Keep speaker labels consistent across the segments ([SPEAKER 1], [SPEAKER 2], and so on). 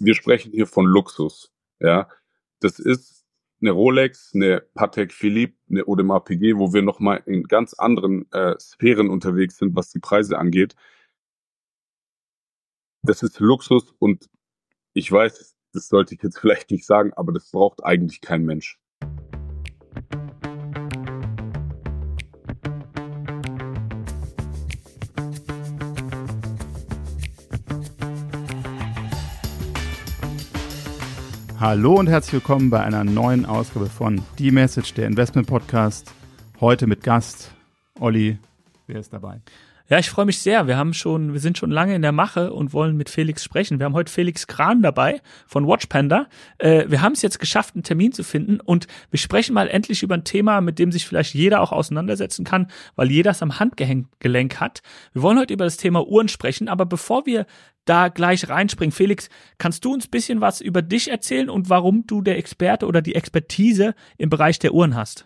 [SPEAKER 1] wir sprechen hier von Luxus. Ja, das ist eine Rolex, eine Patek Philippe, eine Audemars Piguet, wo wir nochmal in ganz anderen Sphären unterwegs sind, was die Preise angeht. Das ist Luxus und ich weiß, das sollte ich jetzt vielleicht nicht sagen, aber das braucht eigentlich kein Mensch.
[SPEAKER 2] Hallo und herzlich willkommen bei einer neuen Ausgabe von Die Message, der Investment Podcast. Heute mit Gast Olli. Wer ist dabei?
[SPEAKER 3] Ja, ich freue mich sehr. Wir sind schon lange in der Mache und wollen mit Felix sprechen. Wir haben heute Felix Krahn dabei von Watchpanda. Wir haben es jetzt geschafft, einen Termin zu finden und wir sprechen mal endlich über ein Thema, mit dem sich vielleicht jeder auch auseinandersetzen kann, weil jeder es am Handgelenk hat. Wir wollen heute über das Thema Uhren sprechen, aber bevor wir da gleich reinspringen, Felix, kannst du uns ein bisschen was über dich erzählen und warum du der Experte oder die Expertise im Bereich der Uhren hast?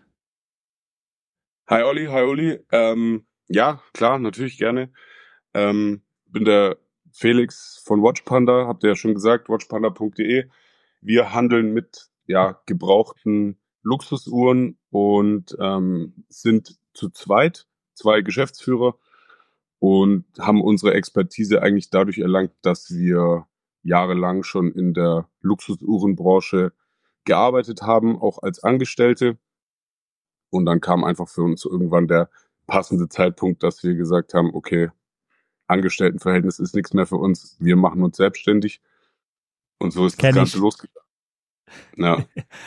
[SPEAKER 1] Hi Olli. Ja, klar, natürlich gerne. Bin der Felix von Watchpanda, habt ihr ja schon gesagt, watchpanda.de. Wir handeln mit gebrauchten Luxusuhren und sind zu zweit, 2 Geschäftsführer und haben unsere Expertise eigentlich dadurch erlangt, dass wir jahrelang schon in der Luxusuhrenbranche gearbeitet haben, auch als Angestellte. Und dann kam einfach für uns irgendwann der passende Zeitpunkt, dass wir gesagt haben, okay, Angestelltenverhältnis ist nichts mehr für uns, wir machen uns selbstständig. Und so ist das Ganze losgegangen. Ja.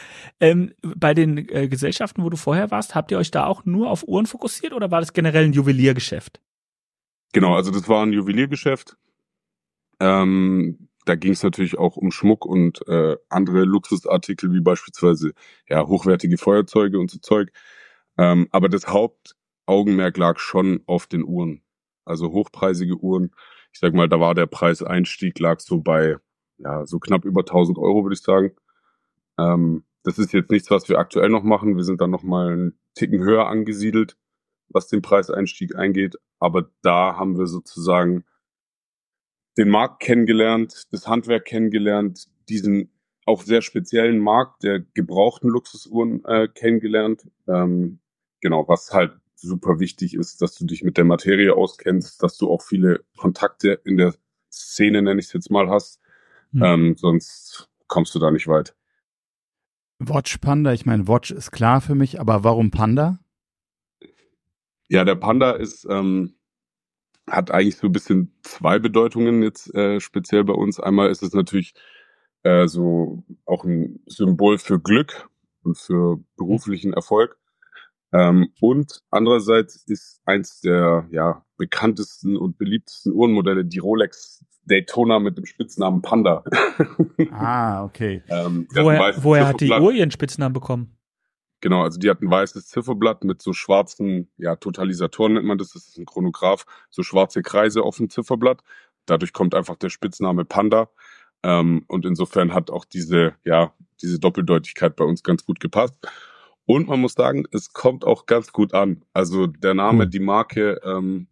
[SPEAKER 3] Bei den Gesellschaften, wo du vorher warst, habt ihr euch da auch nur auf Uhren fokussiert oder war das generell ein Juweliergeschäft?
[SPEAKER 1] Genau, also das war ein Juweliergeschäft. Da ging es natürlich auch um Schmuck und andere Luxusartikel, wie beispielsweise hochwertige Feuerzeuge und so Zeug. Aber das Hauptaugenmerk lag schon auf den Uhren. Also hochpreisige Uhren. Ich sag mal, da war der Preiseinstieg, lag so bei so knapp über 1.000 Euro, würde ich sagen. Das ist jetzt nichts, was wir aktuell noch machen. Wir sind dann noch mal einen Ticken höher angesiedelt, was den Preiseinstieg eingeht. Aber da haben wir sozusagen den Markt kennengelernt, das Handwerk kennengelernt, diesen auch sehr speziellen Markt der gebrauchten Luxusuhren kennengelernt. Genau, was halt super wichtig ist, dass du dich mit der Materie auskennst, dass du auch viele Kontakte in der Szene, nenne ich es jetzt mal, hast. Sonst kommst du da nicht weit.
[SPEAKER 2] Watchpanda, ich meine, Watch ist klar für mich, aber warum Panda?
[SPEAKER 1] Ja, der Panda ist hat eigentlich so ein bisschen 2 Bedeutungen jetzt speziell bei uns. Einmal ist es natürlich so auch ein Symbol für Glück und für beruflichen Erfolg. Und andererseits ist eins der bekanntesten und beliebtesten Uhrenmodelle die Rolex Daytona mit dem Spitznamen Panda.
[SPEAKER 2] Ah, okay.
[SPEAKER 3] Woher hat die Uhr ihren Spitznamen bekommen?
[SPEAKER 1] Genau, also die hat ein weißes Zifferblatt mit so schwarzen, Totalisatoren nennt man das ist ein Chronograph, so schwarze Kreise auf dem Zifferblatt. Dadurch kommt einfach der Spitzname Panda. Und insofern hat auch diese Doppeldeutigkeit bei uns ganz gut gepasst. Und man muss sagen, es kommt auch ganz gut an. Also der Name, die Marke,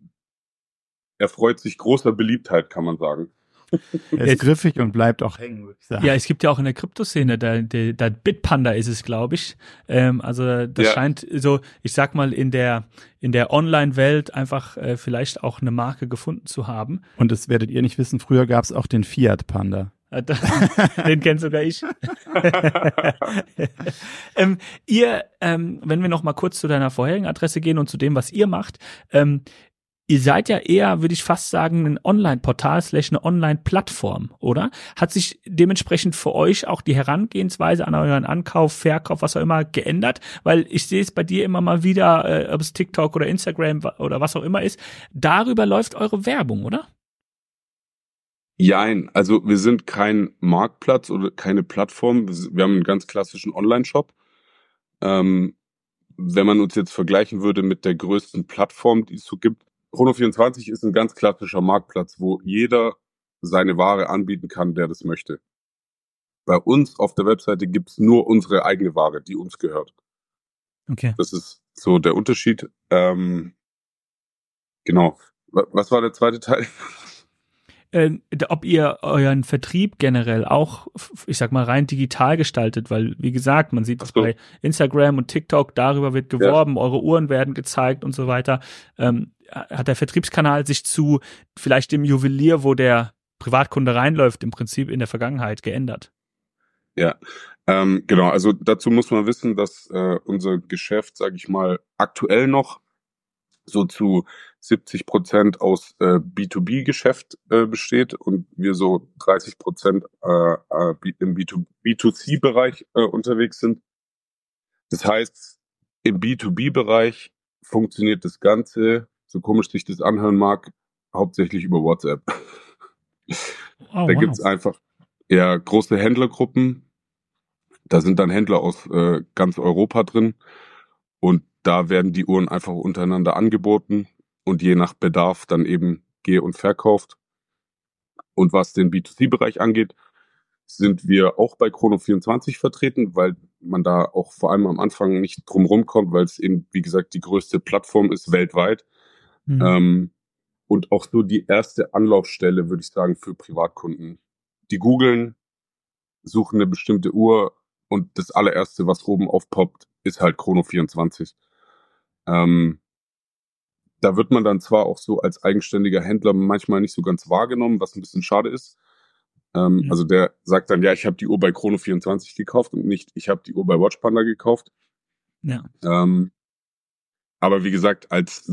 [SPEAKER 1] erfreut sich großer Beliebtheit, kann man sagen.
[SPEAKER 2] Er ist griffig und bleibt auch hängen, würde ich sagen.
[SPEAKER 3] Ja, es gibt ja auch in der Kryptoszene, der Bitpanda ist es, glaube ich. Also das scheint so, ich sag mal, in der Online-Welt einfach vielleicht auch eine Marke gefunden zu haben.
[SPEAKER 2] Und das werdet ihr nicht wissen, früher gab es auch den Fiat Panda.
[SPEAKER 3] Den kennt sogar ich. Wenn wir noch mal kurz zu deiner vorherigen Adresse gehen und zu dem, was ihr macht, ihr seid ja eher, würde ich fast sagen, ein Online-Portal / eine Online-Plattform, oder? Hat sich dementsprechend für euch auch die Herangehensweise an euren Ankauf, Verkauf, was auch immer, geändert? Weil ich sehe es bei dir immer mal wieder, ob es TikTok oder Instagram oder was auch immer ist, darüber läuft eure Werbung, oder?
[SPEAKER 1] Jein, also wir sind kein Marktplatz oder keine Plattform. Wir haben einen ganz klassischen Online-Shop. Wenn man uns jetzt vergleichen würde mit der größten Plattform, die es so gibt, Chrono24 ist ein ganz klassischer Marktplatz, wo jeder seine Ware anbieten kann, der das möchte. Bei uns auf der Webseite gibt's nur unsere eigene Ware, die uns gehört.
[SPEAKER 3] Okay.
[SPEAKER 1] Das ist so der Unterschied. Genau. Was war der zweite Teil?
[SPEAKER 3] ob ihr euren Vertrieb generell auch, ich sag mal, rein digital gestaltet, weil, wie gesagt, man sieht es bei Instagram und TikTok, darüber wird geworben, eure Uhren werden gezeigt und so weiter. Hat der Vertriebskanal sich zu vielleicht dem Juwelier, wo der Privatkunde reinläuft, im Prinzip in der Vergangenheit geändert?
[SPEAKER 1] Ja, genau. Also dazu muss man wissen, dass unser Geschäft, sage ich mal, aktuell noch so zu 70% aus B2B-Geschäft besteht und wir so 30% im B2C-Bereich unterwegs sind. Das heißt, im B2B-Bereich funktioniert das Ganze, so komisch sich das anhören mag, hauptsächlich über WhatsApp. Da gibt's einfach große Händlergruppen. Da sind dann Händler aus ganz Europa drin und da werden die Uhren einfach untereinander angeboten und je nach Bedarf dann eben und verkauft. Und was den B2C-Bereich angeht, sind wir auch bei Chrono24 vertreten, weil man da auch vor allem am Anfang nicht drum rumkommt, weil es eben, wie gesagt, die größte Plattform ist weltweit. Und auch so die erste Anlaufstelle, würde ich sagen, für Privatkunden. Die googeln, suchen eine bestimmte Uhr und das allererste, was oben aufpoppt, ist halt Chrono24. Da wird man dann zwar auch so als eigenständiger Händler manchmal nicht so ganz wahrgenommen, was ein bisschen schade ist. Also der sagt dann, ja, ich habe die Uhr bei Chrono24 gekauft und nicht, ich habe die Uhr bei Watchpanda gekauft.
[SPEAKER 3] Ja.
[SPEAKER 1] Aber wie gesagt, als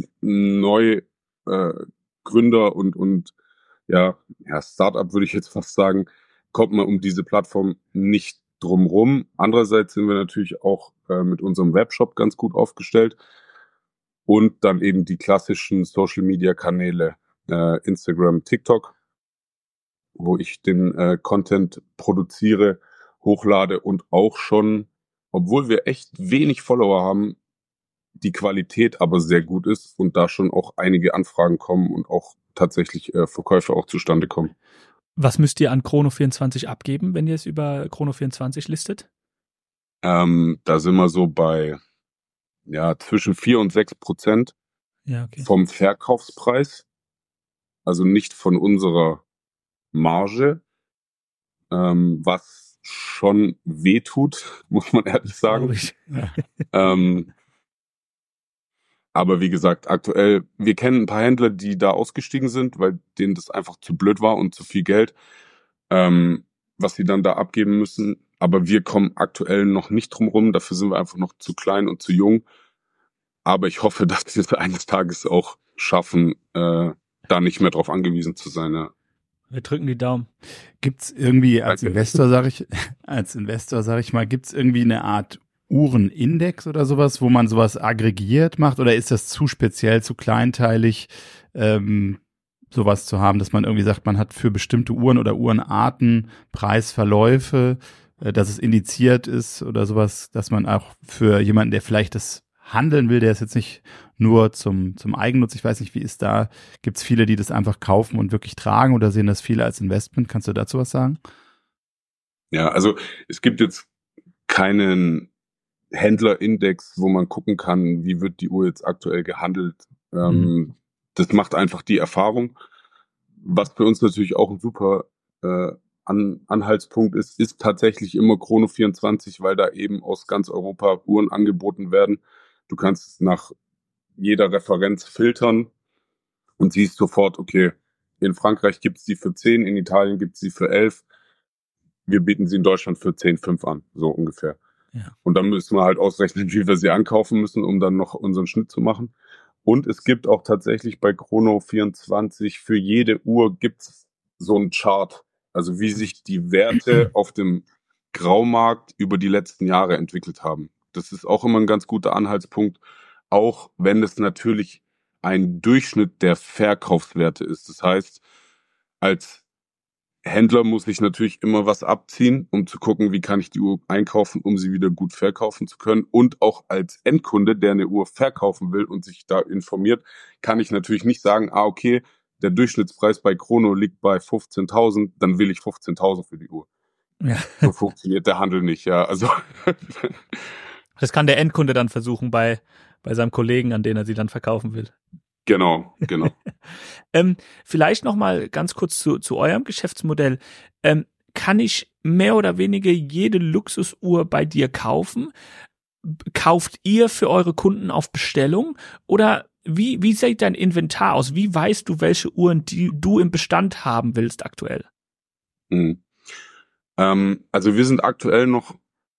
[SPEAKER 1] Gründer und Startup würde ich jetzt fast sagen, kommt man um diese Plattform nicht drum rum. Andererseits sind wir natürlich auch mit unserem Webshop ganz gut aufgestellt und dann eben die klassischen Social-Media-Kanäle Instagram, TikTok, wo ich den Content produziere, hochlade und auch schon, obwohl wir echt wenig Follower haben, die Qualität aber sehr gut ist und da schon auch einige Anfragen kommen und auch tatsächlich Verkäufe auch zustande kommen.
[SPEAKER 3] Was müsst ihr an Chrono24 abgeben, wenn ihr es über Chrono24 listet?
[SPEAKER 1] Da sind wir so bei zwischen 4 und 6% vom Verkaufspreis, also nicht von unserer Marge, was schon wehtut, muss man ehrlich sagen. Aber wie gesagt, aktuell, wir kennen ein paar Händler, die da ausgestiegen sind, weil denen das einfach zu blöd war und zu viel Geld, was sie dann da abgeben müssen. Aber wir kommen aktuell noch nicht drum rum, dafür sind wir einfach noch zu klein und zu jung. Aber ich hoffe, dass wir es eines Tages auch schaffen, da nicht mehr drauf angewiesen zu sein. Ja.
[SPEAKER 3] Wir drücken die Daumen.
[SPEAKER 2] Gibt's irgendwie als Investor, sag ich mal, gibt's irgendwie eine Art Uhrenindex oder sowas, wo man sowas aggregiert macht, oder ist das zu speziell, zu kleinteilig, sowas zu haben, dass man irgendwie sagt, man hat für bestimmte Uhren oder Uhrenarten Preisverläufe, dass es indiziert ist oder sowas, dass man auch für jemanden, der vielleicht das handeln will, der ist jetzt nicht nur zum Eigennutz, ich weiß nicht, wie ist da, gibt's viele, die das einfach kaufen und wirklich tragen oder sehen das viele als Investment? Kannst du dazu was sagen?
[SPEAKER 1] Ja, also es gibt jetzt keinen Händlerindex, wo man gucken kann, wie wird die Uhr jetzt aktuell gehandelt. Das macht einfach die Erfahrung. Was für uns natürlich auch ein super Anhaltspunkt ist tatsächlich immer Chrono24, weil da eben aus ganz Europa Uhren angeboten werden. Du kannst nach jeder Referenz filtern und siehst sofort, okay, in Frankreich gibt's die für 10, in Italien gibt's die für 11. Wir bieten sie in Deutschland für 10,5 an, so ungefähr.
[SPEAKER 3] Ja. Und
[SPEAKER 1] dann müssen wir halt ausrechnen, wie wir sie ankaufen müssen, um dann noch unseren Schnitt zu machen. Und es gibt auch tatsächlich bei Chrono24 für jede Uhr gibt's so einen Chart, also wie sich die Werte auf dem Graumarkt über die letzten Jahre entwickelt haben. Das ist auch immer ein ganz guter Anhaltspunkt, auch wenn es natürlich ein Durchschnitt der Verkaufswerte ist. Das heißt, als Händler muss ich natürlich immer was abziehen, um zu gucken, wie kann ich die Uhr einkaufen, um sie wieder gut verkaufen zu können. Und auch als Endkunde, der eine Uhr verkaufen will und sich da informiert, kann ich natürlich nicht sagen, okay, der Durchschnittspreis bei Chrono liegt bei 15.000, dann will ich 15.000 für die Uhr.
[SPEAKER 3] Ja.
[SPEAKER 1] So funktioniert der Handel nicht, ja. Also
[SPEAKER 3] das kann der Endkunde dann versuchen bei seinem Kollegen, an den er sie dann verkaufen will.
[SPEAKER 1] Genau.
[SPEAKER 3] Vielleicht noch mal ganz kurz zu eurem Geschäftsmodell. Kann ich mehr oder weniger jede Luxusuhr bei dir kaufen? Kauft ihr für eure Kunden auf Bestellung? Oder wie sieht dein Inventar aus? Wie weißt du, welche Uhren du im Bestand haben willst aktuell?
[SPEAKER 1] Also wir sind aktuell noch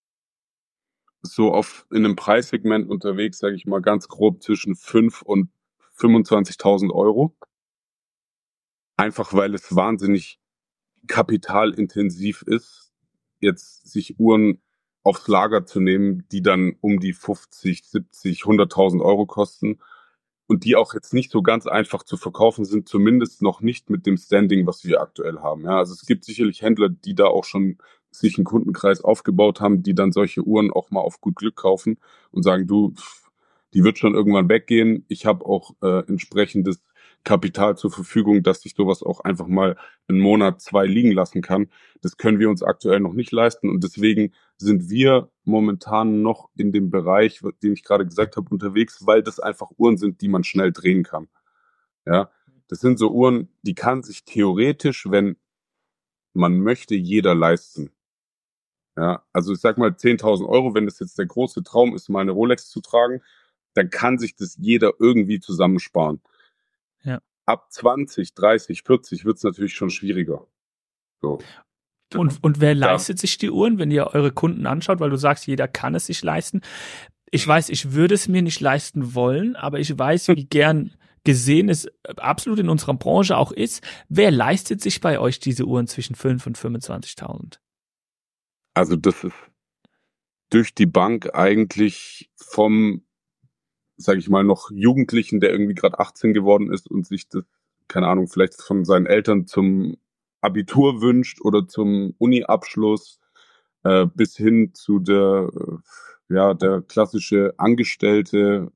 [SPEAKER 1] so in einem Preissegment unterwegs, sage ich mal ganz grob zwischen 5.000 und 25.000 Euro. Einfach weil es wahnsinnig kapitalintensiv ist, jetzt sich Uhren aufs Lager zu nehmen, die dann um die 50, 70, 100.000 Euro kosten und die auch jetzt nicht so ganz einfach zu verkaufen sind, zumindest noch nicht mit dem Standing, was wir aktuell haben. Ja, also es gibt sicherlich Händler, die da auch schon sich einen Kundenkreis aufgebaut haben, die dann solche Uhren auch mal auf gut Glück kaufen und sagen, du, die wird schon irgendwann weggehen. Ich habe auch entsprechendes Kapital zur Verfügung, dass ich sowas auch einfach mal einen Monat, 2 liegen lassen kann. Das können wir uns aktuell noch nicht leisten und deswegen sind wir momentan noch in dem Bereich, den ich gerade gesagt habe, unterwegs, weil das einfach Uhren sind, die man schnell drehen kann. Ja, das sind so Uhren, die kann sich theoretisch, wenn man möchte, jeder leisten. Ja, also ich sag mal 10.000 Euro, wenn das jetzt der große Traum ist, mal eine Rolex zu tragen, dann kann sich das jeder irgendwie zusammensparen.
[SPEAKER 3] Ja.
[SPEAKER 1] Ab 20, 30, 40 wird's natürlich schon schwieriger. So.
[SPEAKER 3] Und wer leistet sich die Uhren, wenn ihr eure Kunden anschaut, weil du sagst, jeder kann es sich leisten. Ich weiß, ich würde es mir nicht leisten wollen, aber ich weiß, wie gern gesehen es absolut in unserer Branche auch ist. Wer leistet sich bei euch diese Uhren zwischen 5.000 und 25.000?
[SPEAKER 1] Also das ist durch die Bank eigentlich vom, sage ich mal, noch Jugendlichen, der irgendwie gerade 18 geworden ist und sich das, keine Ahnung, vielleicht von seinen Eltern zum Abitur wünscht oder zum Uni-Abschluss, bis hin zu der klassische Angestellte,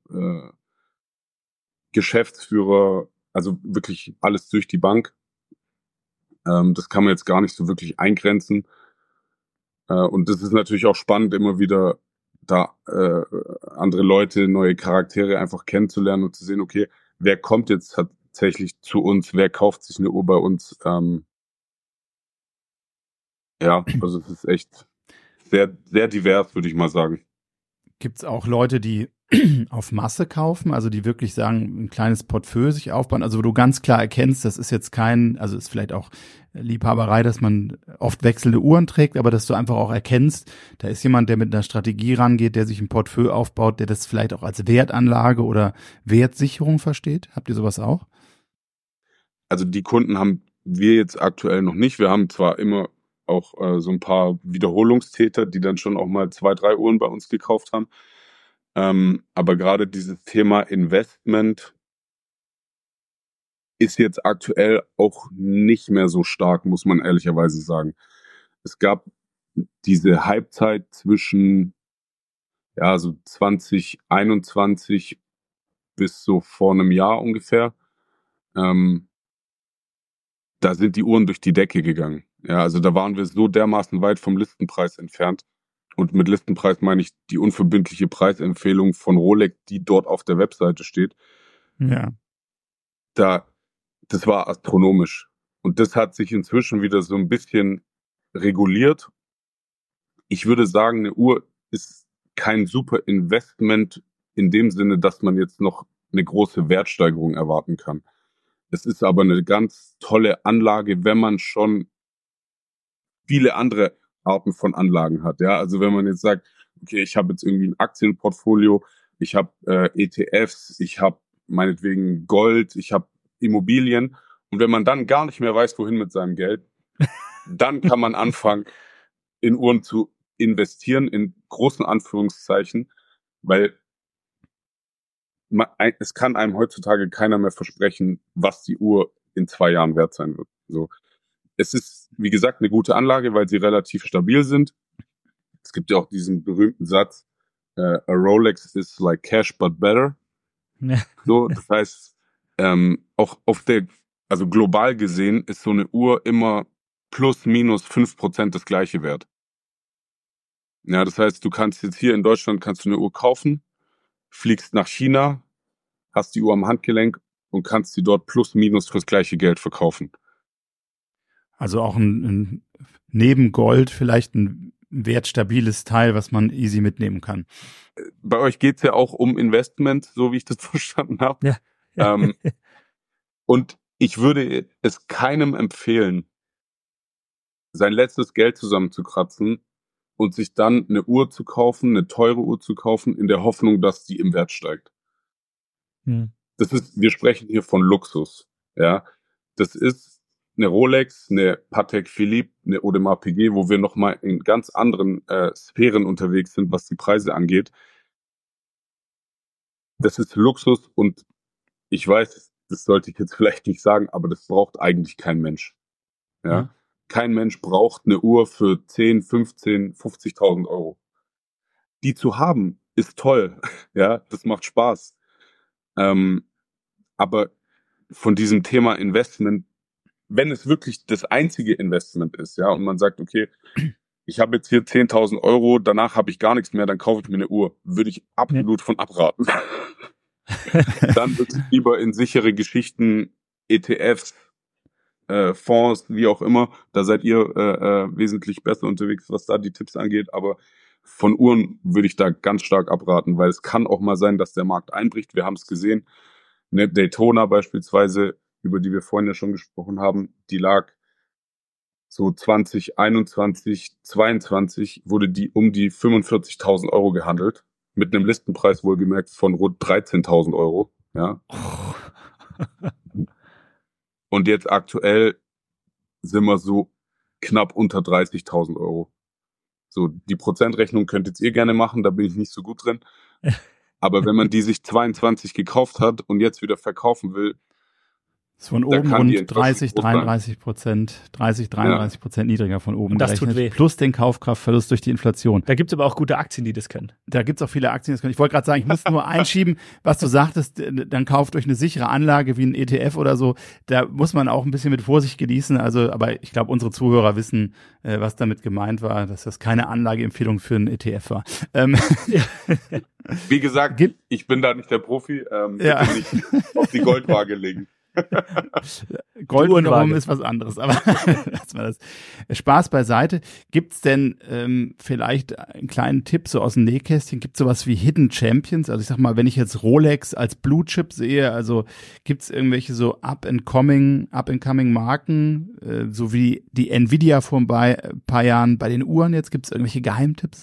[SPEAKER 1] Geschäftsführer, also wirklich alles durch die Bank. Das kann man jetzt gar nicht so wirklich eingrenzen. Und das ist natürlich auch spannend, immer wieder da andere Leute, neue Charaktere einfach kennenzulernen und zu sehen, okay, wer kommt jetzt tatsächlich zu uns, wer kauft sich eine Uhr bei uns. Also es ist echt sehr, sehr divers, würde ich mal sagen.
[SPEAKER 2] Gibt's auch Leute, die auf Masse kaufen, also die wirklich sagen, ein kleines Portfolio sich aufbauen, also wo du ganz klar erkennst, das ist jetzt also ist vielleicht auch Liebhaberei, dass man oft wechselnde Uhren trägt, aber dass du einfach auch erkennst, da ist jemand, der mit einer Strategie rangeht, der sich ein Portfolio aufbaut, der das vielleicht auch als Wertanlage oder Wertsicherung versteht. Habt ihr sowas auch?
[SPEAKER 1] Also die Kunden haben wir jetzt aktuell noch nicht. Wir haben zwar immer auch so ein paar Wiederholungstäter, die dann schon auch mal 2, 3 Uhren bei uns gekauft haben. Aber gerade dieses Thema Investment ist jetzt aktuell auch nicht mehr so stark, muss man ehrlicherweise sagen. Es gab diese Halbzeit zwischen so 2021 bis so vor einem Jahr ungefähr. Da sind die Uhren durch die Decke gegangen. Ja, also da waren wir so dermaßen weit vom Listenpreis entfernt. Und mit Listenpreis meine ich die unverbindliche Preisempfehlung von Rolex, die dort auf der Webseite steht.
[SPEAKER 2] Ja.
[SPEAKER 1] Das war astronomisch. Und das hat sich inzwischen wieder so ein bisschen reguliert. Ich würde sagen, eine Uhr ist kein super Investment in dem Sinne, dass man jetzt noch eine große Wertsteigerung erwarten kann. Es ist aber eine ganz tolle Anlage, wenn man schon viele andere Arten von Anlagen hat. Ja, also wenn man jetzt sagt, okay, ich habe jetzt irgendwie ein Aktienportfolio, ich habe ETFs, ich habe meinetwegen Gold, ich habe Immobilien. Und wenn man dann gar nicht mehr weiß, wohin mit seinem Geld, dann kann man anfangen, in Uhren zu investieren, in großen Anführungszeichen, weil es kann einem heutzutage keiner mehr versprechen, was die Uhr in 2 Jahren wert sein wird. So. Es ist, wie gesagt, eine gute Anlage, weil sie relativ stabil sind. Es gibt ja auch diesen berühmten Satz, a Rolex is like cash but better.
[SPEAKER 3] Ja.
[SPEAKER 1] So, das heißt, auch also global gesehen ist so eine Uhr immer plus minus 5% das gleiche wert. Ja, das heißt, du kannst jetzt hier in Deutschland eine Uhr kaufen, fliegst nach China, hast die Uhr am Handgelenk und kannst sie dort plus minus fürs gleiche Geld verkaufen.
[SPEAKER 2] Also auch ein neben Gold vielleicht ein wertstabiles Teil, was man easy mitnehmen kann.
[SPEAKER 1] Bei euch geht's ja auch um Investment, so wie ich das verstanden habe.
[SPEAKER 3] Ja.
[SPEAKER 1] Und ich würde es keinem empfehlen, sein letztes Geld zusammenzukratzen und sich dann eine Uhr zu kaufen, eine teure Uhr zu kaufen, in der Hoffnung, dass die im Wert steigt. Wir sprechen hier von Luxus, ja. Das ist eine Rolex, eine Patek Philippe, eine Audemars Piguet, wo wir nochmal in ganz anderen Sphären unterwegs sind, was die Preise angeht. Das ist Luxus und ich weiß, das sollte ich jetzt vielleicht nicht sagen, aber das braucht eigentlich kein Mensch. Ja. Kein Mensch braucht eine Uhr für 10, 15, 50.000 Euro. Die zu haben, ist toll. Ja, das macht Spaß. Aber von diesem Thema Investment, wenn es wirklich das einzige Investment ist, ja, und man sagt, okay, ich habe jetzt hier 10.000 Euro, danach habe ich gar nichts mehr, dann kaufe ich mir eine Uhr, würde ich absolut von abraten. Dann wirklich lieber in sichere Geschichten, ETFs, Fonds, wie auch immer, da seid ihr wesentlich besser unterwegs, was da die Tipps angeht, aber von Uhren würde ich da ganz stark abraten, weil es kann auch mal sein, dass der Markt einbricht. Wir haben es gesehen, eine Daytona beispielsweise, über die wir vorhin ja schon gesprochen haben, die lag so 2021, 22 wurde die um die 45.000 Euro gehandelt, mit einem Listenpreis wohlgemerkt von rund 13.000 Euro, ja. Und jetzt aktuell sind wir so knapp unter 30.000 Euro. So, die Prozentrechnung könnt jetzt ihr gerne machen, da bin ich nicht so gut drin. Aber wenn man die sich 22 gekauft hat und jetzt wieder verkaufen will,
[SPEAKER 2] ist von oben rund 33% niedriger von oben
[SPEAKER 3] das gerechnet, tut weh.
[SPEAKER 2] Plus den Kaufkraftverlust durch die Inflation.
[SPEAKER 3] Da gibt's aber auch gute Aktien, die das können.
[SPEAKER 2] Da gibt's auch viele Aktien, die das können. Ich wollte gerade sagen, ich muss nur einschieben, was du sagtest, dann kauft euch eine sichere Anlage wie ein ETF oder so. Da muss man auch ein bisschen mit Vorsicht genießen. Also, aber ich glaube, unsere Zuhörer wissen, was damit gemeint war, dass das keine Anlageempfehlung für einen ETF war.
[SPEAKER 1] Wie gesagt, ich bin da nicht der Profi. Bitte nicht auf die Goldwaage legen.
[SPEAKER 2] Gold wiederum ist was anderes, aber lassen wir das. Spaß beiseite. Gibt's denn vielleicht einen kleinen Tipp so aus dem Nähkästchen? Gibt's sowas wie Hidden Champions? Also ich sag mal, wenn ich jetzt Rolex als Blue Chip sehe, also gibt's irgendwelche so up-and-coming Marken, so wie die Nvidia vor ein paar Jahren bei den Uhren jetzt? Gibt's irgendwelche Geheimtipps?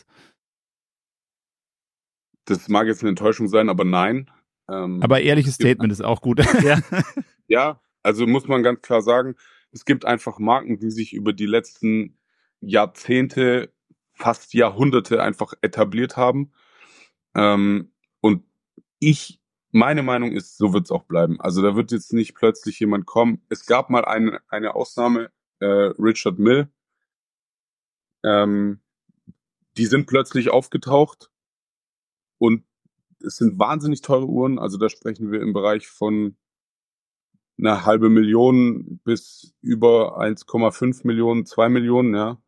[SPEAKER 1] Das mag jetzt eine Enttäuschung sein, aber nein.
[SPEAKER 2] Aber ehrliches Statement ist auch gut.
[SPEAKER 1] Ja, also muss man ganz klar sagen, es gibt einfach Marken, die sich über die letzten Jahrzehnte, fast Jahrhunderte einfach etabliert haben. Und meine Meinung ist, so wird es auch bleiben. Also da wird jetzt nicht plötzlich jemand kommen. Es gab mal eine Ausnahme, Richard Mille. Die sind plötzlich aufgetaucht und es sind wahnsinnig teure Uhren. Also da sprechen wir im Bereich von eine halbe Million bis über 1,5 Millionen, 2 Millionen, ja.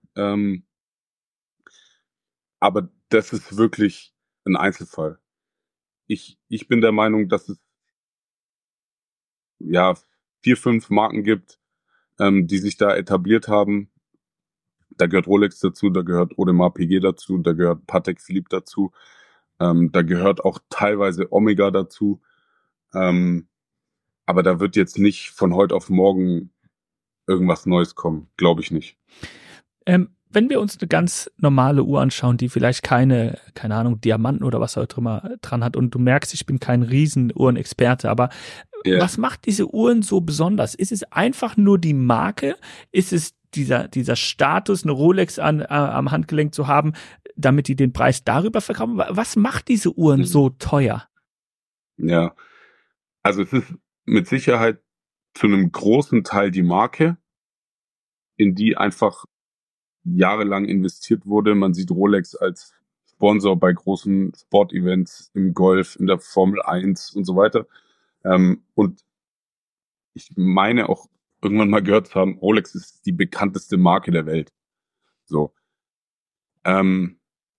[SPEAKER 1] Aber das ist wirklich ein Einzelfall. Ich bin der Meinung, dass es 4, 5 Marken gibt, die sich da etabliert haben. Da gehört Rolex dazu, da gehört Audemars Piguet dazu, da gehört Patek Philippe dazu, da gehört auch teilweise Omega dazu. Aber da wird jetzt nicht von heute auf morgen irgendwas Neues kommen, glaube ich nicht.
[SPEAKER 3] Wenn wir uns eine ganz normale Uhr anschauen, die vielleicht keine Ahnung, Diamanten oder was auch immer dran hat und du merkst, ich bin kein Riesenuhrenexperte, aber was macht diese Uhren so besonders? Ist es einfach nur die Marke? Ist es dieser Status, eine Rolex am Handgelenk zu haben, damit die den Preis darüber verkaufen? Was macht diese Uhren so teuer?
[SPEAKER 1] Ja, also es ist mit Sicherheit zu einem großen Teil die Marke, in die einfach jahrelang investiert wurde. Man sieht Rolex als Sponsor bei großen Sportevents im Golf, in der Formel 1 und so weiter. Und ich meine auch irgendwann mal gehört zu haben, Rolex ist die bekannteste Marke der Welt. So.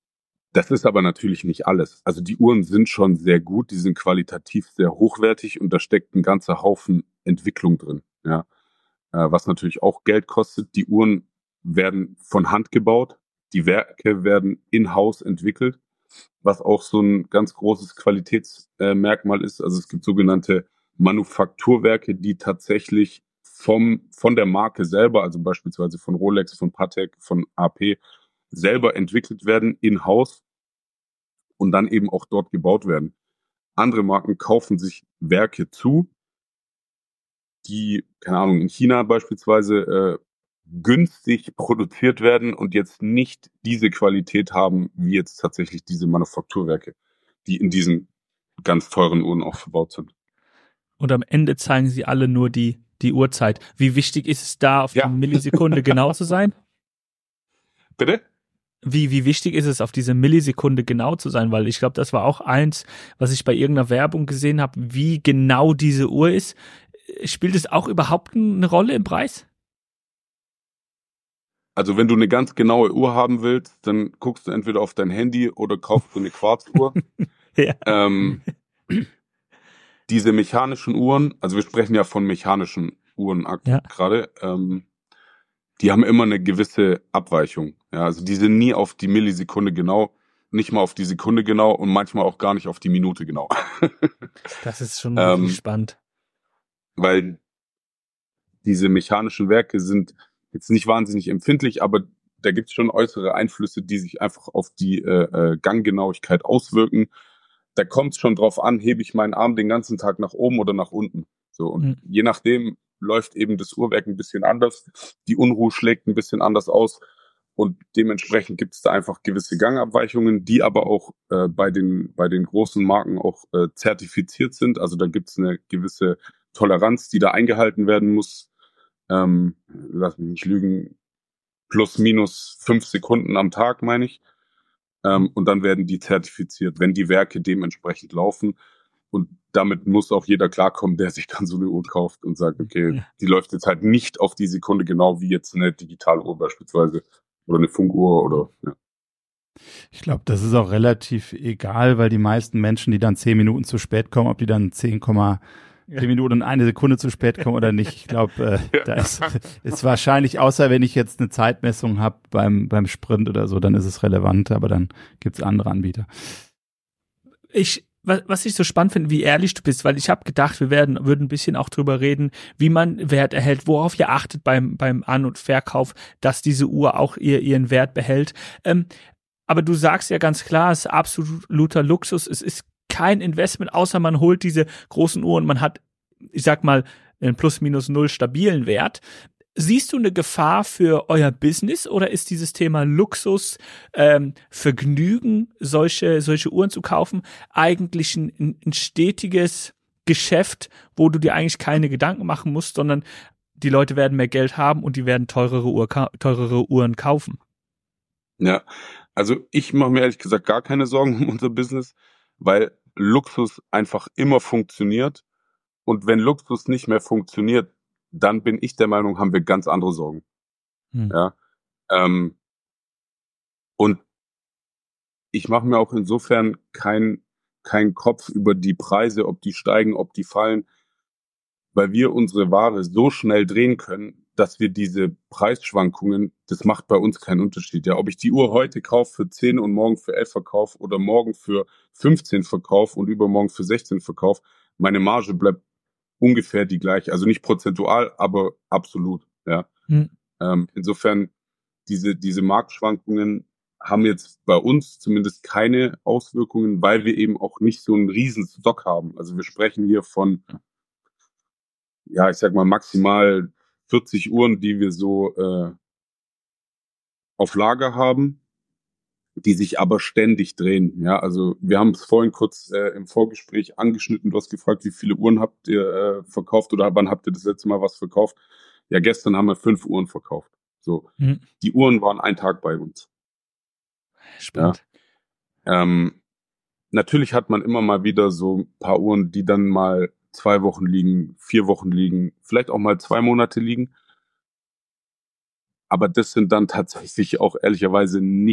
[SPEAKER 1] Das ist aber natürlich nicht alles. Also die Uhren sind schon sehr gut, die sind qualitativ sehr hochwertig und da steckt ein ganzer Haufen Entwicklung drin, ja. Was natürlich auch Geld kostet. Die Uhren werden von Hand gebaut, die Werke werden in-house entwickelt, was auch so ein ganz großes Qualitätsmerkmal ist. Also es gibt sogenannte Manufakturwerke, die tatsächlich von der Marke selber, also beispielsweise von Rolex, von Patek, von AP, selber entwickelt werden in-house und dann eben auch dort gebaut werden. Andere Marken kaufen sich Werke zu, die, keine Ahnung, in China beispielsweise günstig produziert werden und jetzt nicht diese Qualität haben, wie jetzt tatsächlich diese Manufakturwerke, die in diesen ganz teuren Uhren auch verbaut sind.
[SPEAKER 3] Und am Ende zeigen sie alle nur die Uhrzeit. Wie wichtig ist es da, auf die Millisekunde genau zu sein?
[SPEAKER 1] Bitte?
[SPEAKER 3] Wie wichtig ist es, auf diese Millisekunde genau zu sein? Weil ich glaube, das war auch eins, was ich bei irgendeiner Werbung gesehen habe, wie genau diese Uhr ist. Spielt es auch überhaupt eine Rolle im Preis?
[SPEAKER 1] Also wenn du eine ganz genaue Uhr haben willst, dann guckst du entweder auf dein Handy oder kaufst du eine Quarzuhr.
[SPEAKER 3] Ja.
[SPEAKER 1] Diese mechanischen Uhren, also wir sprechen ja von mechanischen Uhren gerade, die haben immer eine gewisse Abweichung. Ja, also die sind nie auf die Millisekunde genau, nicht mal auf die Sekunde genau und manchmal auch gar nicht auf die Minute genau.
[SPEAKER 3] Das ist schon wirklich spannend.
[SPEAKER 1] Weil diese mechanischen Werke sind jetzt nicht wahnsinnig empfindlich, aber da gibt es schon äußere Einflüsse, die sich einfach auf die Ganggenauigkeit auswirken. Da kommt es schon drauf an, hebe ich meinen Arm den ganzen Tag nach oben oder nach unten. So, und je nachdem läuft eben das Uhrwerk ein bisschen anders. Die Unruhe schlägt ein bisschen anders aus. Und dementsprechend gibt es da einfach gewisse Gangabweichungen, die aber auch bei den großen Marken auch zertifiziert sind. Also da gibt es eine gewisse Toleranz, die da eingehalten werden muss. Lass mich nicht lügen, plus minus 5 Sekunden am Tag, meine ich. Und dann werden die zertifiziert, wenn die Werke dementsprechend laufen. Und damit muss auch jeder klarkommen, der sich dann so eine Uhr kauft und sagt, okay, die läuft jetzt halt nicht auf die Sekunde genau wie jetzt eine Digitaluhr beispielsweise oder eine Funkuhr oder, ja.
[SPEAKER 2] Ich glaube, das ist auch relativ egal, weil die meisten Menschen, die dann 10 Minuten zu spät kommen, ob die dann 10 Minuten und 1 Sekunde zu spät kommen oder nicht. Ich glaube, da ist wahrscheinlich, außer wenn ich jetzt eine Zeitmessung habe beim Sprint oder so, dann ist es relevant, aber dann gibt's andere Anbieter.
[SPEAKER 3] Was ich so spannend finde, wie ehrlich du bist, weil ich habe gedacht, wir würden ein bisschen auch drüber reden, wie man Wert erhält, worauf ihr achtet beim An- und Verkauf, dass diese Uhr auch ihren Wert behält. Aber du sagst ja ganz klar, es ist absoluter Luxus, es ist kein Investment, außer man holt diese großen Uhren, man hat, ich sag mal, einen plus-minus-null stabilen Wert. Siehst du eine Gefahr für euer Business oder ist dieses Thema Luxus, Vergnügen, solche Uhren zu kaufen, eigentlich ein stetiges Geschäft, wo du dir eigentlich keine Gedanken machen musst, sondern die Leute werden mehr Geld haben und die werden teurere Uhren kaufen?
[SPEAKER 1] Ja, also ich mache mir ehrlich gesagt gar keine Sorgen um unser Business, weil Luxus einfach immer funktioniert. Und wenn Luxus nicht mehr funktioniert, dann bin ich der Meinung, haben wir ganz andere Sorgen. Ja. Und ich mache mir auch insofern keinen Kopf über die Preise, ob die steigen, ob die fallen, weil wir unsere Ware so schnell drehen können, dass wir diese Preisschwankungen, das macht bei uns keinen Unterschied. Ja, ob ich die Uhr heute kaufe für 10 und morgen für 11 verkaufe oder morgen für 15 verkaufe und übermorgen für 16 verkaufe, meine Marge bleibt ungefähr die gleiche. Also nicht prozentual, aber absolut. Ja. Insofern, diese Marktschwankungen haben jetzt bei uns zumindest keine Auswirkungen, weil wir eben auch nicht so einen riesen Stock haben. Also wir sprechen hier von, ja, ich sag mal maximal 40 Uhren, die wir so auf Lager haben, die sich aber ständig drehen. Ja, also wir haben es vorhin kurz im Vorgespräch angeschnitten. Du hast gefragt, wie viele Uhren habt ihr verkauft oder wann habt ihr das letzte Mal was verkauft? Ja, gestern haben wir 5 Uhren verkauft. So, die Uhren waren einen Tag bei uns.
[SPEAKER 3] Spannend.
[SPEAKER 1] Ja. Natürlich hat man immer mal wieder so ein paar Uhren, die dann mal 2 Wochen liegen, 4 Wochen liegen, vielleicht auch mal 2 Monate liegen. Aber das sind dann tatsächlich auch ehrlicherweise nicht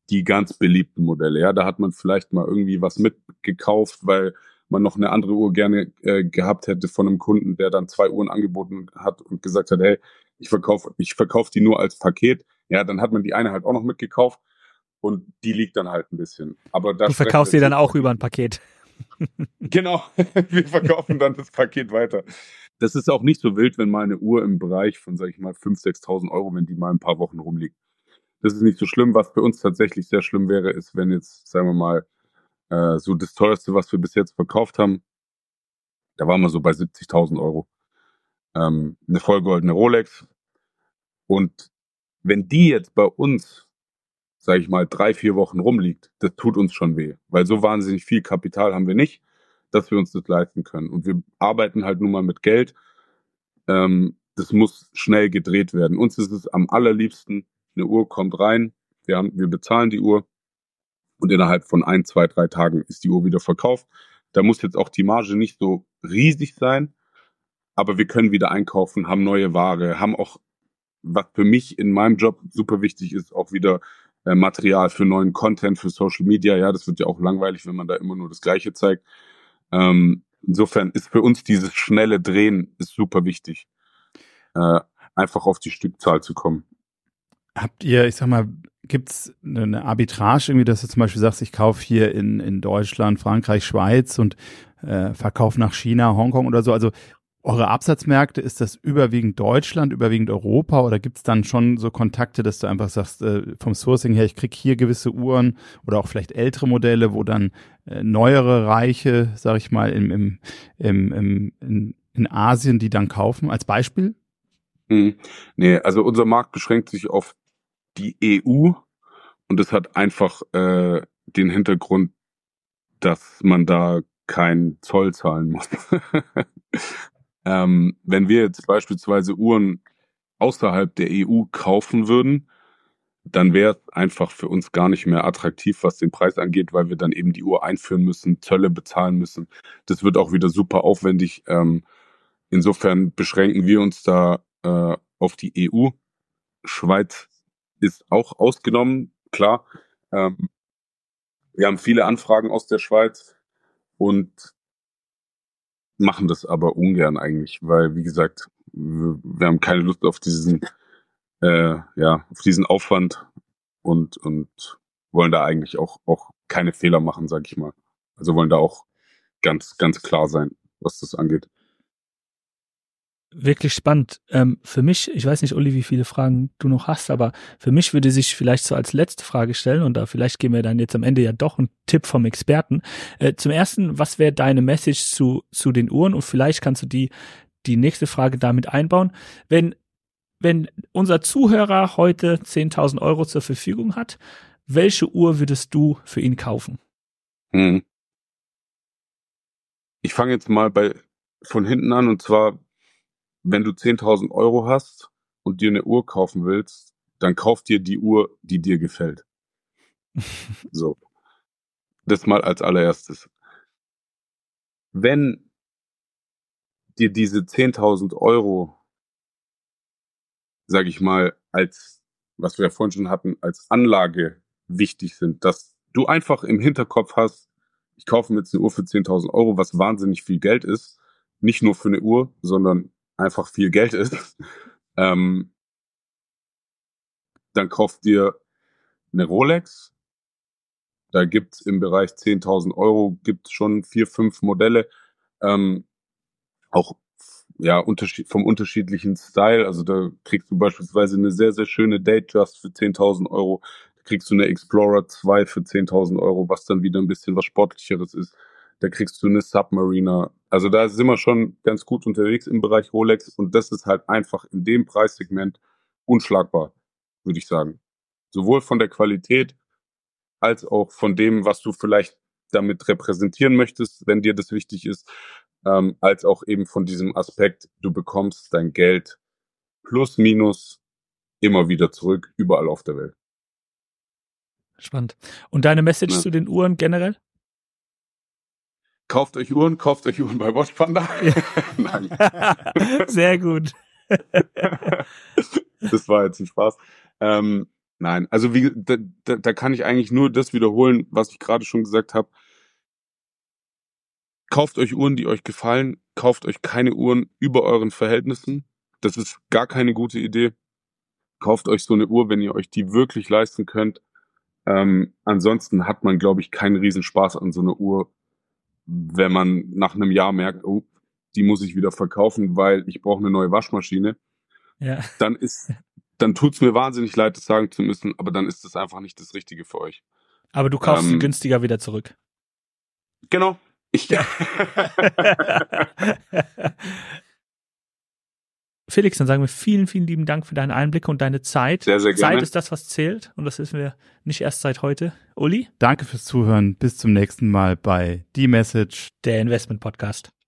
[SPEAKER 1] die ganz beliebten Modelle. Ja, da hat man vielleicht mal irgendwie was mitgekauft, weil man noch eine andere Uhr gerne gehabt hätte von einem Kunden, der dann 2 Uhren angeboten hat und gesagt hat, hey, ich verkauf die nur als Paket. Ja, dann hat man die eine halt auch noch mitgekauft und die liegt dann halt ein bisschen. Aber
[SPEAKER 3] du verkaufst sie dann auch über ein Paket.
[SPEAKER 1] Genau, wir verkaufen dann das Paket weiter. Das ist auch nicht so wild, wenn mal eine Uhr im Bereich von, sag ich mal, 5.000, 6.000 Euro, wenn die mal ein paar Wochen rumliegt. Das ist nicht so schlimm. Was für uns tatsächlich sehr schlimm wäre, ist, wenn jetzt, sagen wir mal, so das teuerste, was wir bis jetzt verkauft haben, da waren wir so bei 70.000 Euro. Eine vollgoldene Rolex. Und wenn die jetzt bei uns, sage ich mal, 3, 4 Wochen rumliegt, das tut uns schon weh. Weil so wahnsinnig viel Kapital haben wir nicht, dass wir uns das leisten können. Und wir arbeiten halt nun mal mit Geld. Das muss schnell gedreht werden. Uns ist es am allerliebsten, eine Uhr kommt rein, wir bezahlen die Uhr und innerhalb von 1, 2, 3 Tagen ist die Uhr wieder verkauft. Da muss jetzt auch die Marge nicht so riesig sein, aber wir können wieder einkaufen, haben neue Ware, haben auch, was für mich in meinem Job super wichtig ist, auch wieder Material für neuen Content, für Social Media. Ja, das wird ja auch langweilig, wenn man da immer nur das Gleiche zeigt. Insofern ist für uns dieses schnelle Drehen ist super wichtig, einfach auf die Stückzahl zu kommen.
[SPEAKER 2] Habt ihr, ich sag mal, gibt's eine Arbitrage irgendwie, dass du zum Beispiel sagst, ich kaufe hier in Deutschland, Frankreich, Schweiz und verkaufe nach China, Hongkong oder so? Also eure Absatzmärkte, ist das überwiegend Deutschland, überwiegend Europa oder gibt's dann schon so Kontakte, dass du einfach sagst, vom Sourcing her, ich krieg hier gewisse Uhren oder auch vielleicht ältere Modelle, wo dann neuere Reiche, sag ich mal, in Asien, die dann kaufen, als Beispiel?
[SPEAKER 1] Nee, also unser Markt beschränkt sich auf die EU und das hat einfach den Hintergrund, dass man da keinen Zoll zahlen muss. Wenn wir jetzt beispielsweise Uhren außerhalb der EU kaufen würden, dann wäre es einfach für uns gar nicht mehr attraktiv, was den Preis angeht, weil wir dann eben die Uhr einführen müssen, Zölle bezahlen müssen. Das wird auch wieder super aufwendig. Insofern beschränken wir uns da auf die EU. Schweiz ist auch ausgenommen, klar. Wir haben viele Anfragen aus der Schweiz und machen das aber ungern eigentlich, weil, wie gesagt, wir haben keine Lust auf diesen auf diesen Aufwand und wollen da eigentlich auch keine Fehler machen, sag ich mal. Also wollen da auch ganz, ganz klar sein, was das angeht.
[SPEAKER 3] Wirklich spannend. Für mich, ich weiß nicht, Uli, wie viele Fragen du noch hast, aber für mich würde sich vielleicht so als letzte Frage stellen und da vielleicht geben wir dann jetzt am Ende ja doch einen Tipp vom Experten. Zum ersten, was wäre deine Message zu den Uhren und vielleicht kannst du die nächste Frage damit einbauen. Wenn unser Zuhörer heute 10.000 Euro zur Verfügung hat, welche Uhr würdest du für ihn kaufen?
[SPEAKER 1] Ich fange jetzt mal von hinten an und zwar, wenn du 10.000 Euro hast und dir eine Uhr kaufen willst, dann kauf dir die Uhr, die dir gefällt. So. Das mal als allererstes. Wenn dir diese 10.000 Euro, sag ich mal, als, was wir ja vorhin schon hatten, als Anlage wichtig sind, dass du einfach im Hinterkopf hast, ich kaufe mir jetzt eine Uhr für 10.000 Euro, was wahnsinnig viel Geld ist. Nicht nur für eine Uhr, sondern einfach viel Geld ist, dann kauft dir eine Rolex. Da gibt's im Bereich 10.000 Euro gibt's schon 4, 5 Modelle, auch ja vom unterschiedlichen Style. Also da kriegst du beispielsweise eine sehr, sehr schöne Datejust für 10.000 Euro. Da kriegst du eine Explorer 2 für 10.000 Euro, was dann wieder ein bisschen was Sportlicheres ist. Da kriegst du eine Submariner. Also da sind wir schon ganz gut unterwegs im Bereich Rolex und das ist halt einfach in dem Preissegment unschlagbar, würde ich sagen. Sowohl von der Qualität als auch von dem, was du vielleicht damit repräsentieren möchtest, wenn dir das wichtig ist, als auch eben von diesem Aspekt, du bekommst dein Geld plus minus immer wieder zurück, überall auf der Welt.
[SPEAKER 3] Spannend. Und deine Message zu den Uhren generell?
[SPEAKER 1] Kauft euch Uhren bei Watch Panda.
[SPEAKER 3] Ja. Nein. Sehr gut.
[SPEAKER 1] Das war jetzt ein Spaß. Nein, also da kann ich eigentlich nur das wiederholen, was ich gerade schon gesagt habe. Kauft euch Uhren, die euch gefallen. Kauft euch keine Uhren über euren Verhältnissen. Das ist gar keine gute Idee. Kauft euch so eine Uhr, wenn ihr euch die wirklich leisten könnt. Ansonsten hat man, glaube ich, keinen Riesenspaß an so einer Uhr, wenn man nach einem Jahr merkt, oh, die muss ich wieder verkaufen, weil ich brauche eine neue Waschmaschine.
[SPEAKER 3] Ja.
[SPEAKER 1] Dann tut's mir wahnsinnig leid, das sagen zu müssen, aber dann ist das einfach nicht das Richtige für euch.
[SPEAKER 3] Aber du kaufst sie günstiger wieder zurück.
[SPEAKER 1] Genau.
[SPEAKER 3] Felix, dann sagen wir vielen, vielen lieben Dank für deine Einblicke und deine Zeit.
[SPEAKER 1] Sehr, sehr gerne.
[SPEAKER 3] Zeit ist das, was zählt. Und das wissen wir nicht erst seit heute. Uli?
[SPEAKER 2] Danke fürs Zuhören. Bis zum nächsten Mal bei Die Message,
[SPEAKER 3] der Investment Podcast.